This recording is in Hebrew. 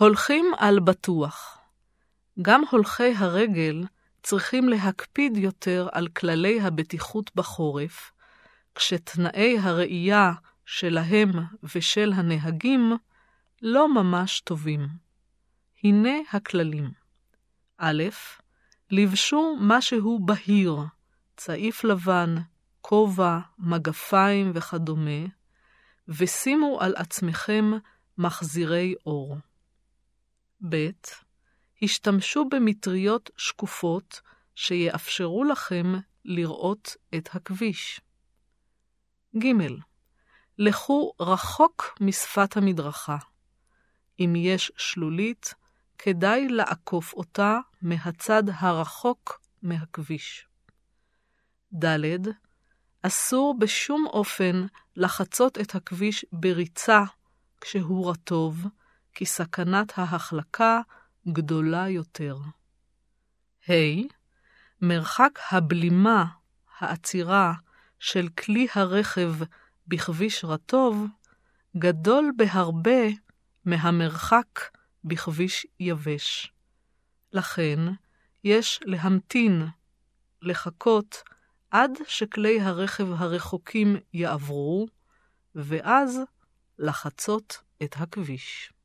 הולכים על בטוח. גם הולכי הרגל צריכים להקפיד יותר על כללי הבטיחות בחורף, כשתנאי הראייה שלהם ושל הנהגים לא ממש טובים. הנה הכללים. א', לבשו משהו בהיר, צעיף לבן, כובע, מגפיים וכדומה, ושימו על עצמכם מחזירי אור. ב', השתמשו במטריות שקופות שיאפשרו לכם לראות את הכביש. ג', לכו רחוק משפת המדרכה. אם יש שלולית, כדאי לעקוף אותה מהצד הרחוק מהכביש. ד', אסור בשום אופן לחצות את הכביש בריצה כשהוא רטוב, כי סכנת ההחלקה גדולה יותר. ה', מרחק הבלימה, העצירה של כלי הרכב בכביש רטוב, גדול בהרבה מהמרחק בכביש יבש. לכן יש להמתין, לחכות עד שכלי הרכב הרחוקים יעברו, ואז לחצות את הכביש.